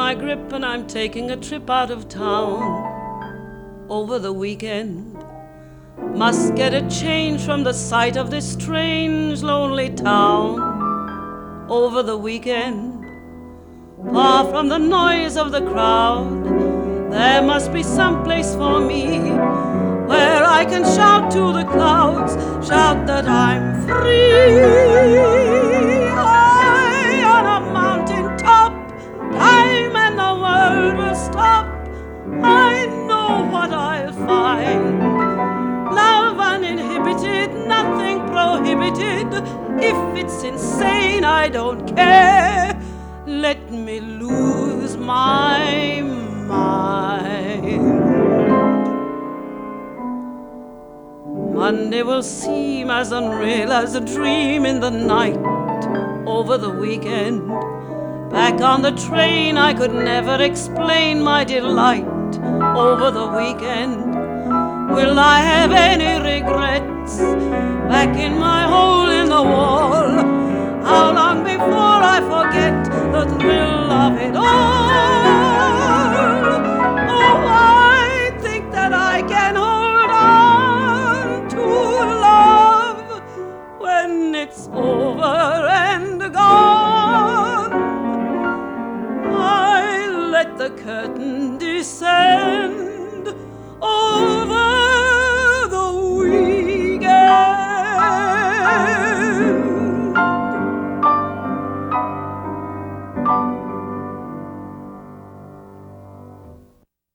my grip and I'm taking a trip out of town over the weekend. Must get a change from the sight of this strange, lonely town over the weekend. Far from the noise of the crowd, there must be some place for me where I can shout to the clouds, shout that I'm free. High on a mountain top, time and the world will stop. I know what I'll find. Love uninhibited, nothing prohibited. If it's insane, I don't care. Let me lose my mind. Monday will seem as unreal as a dream in the night over the weekend. Back on the train, I could never explain my delight over the weekend. Will I have any regrets back in my hole in the wall? How long before I forget the thrill of it all?